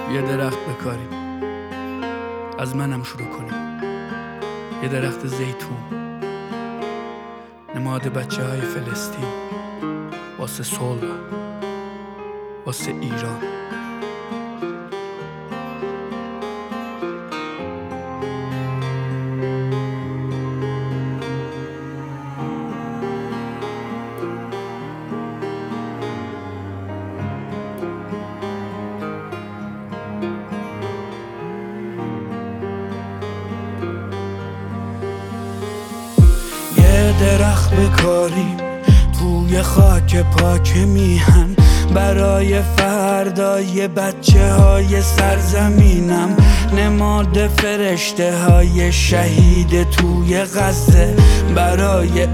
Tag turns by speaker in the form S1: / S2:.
S1: یه درخت بکاریم، از منم شروع کنیم. یه درخت زیتون، نماد بچه های فلسطین، واسه صلح، واسه ایران. یه درخت بکاریم توی خاک پاک میهن، برای فردای بچه های سرزمینم، نماد فرشته های شهید توی غزه، برای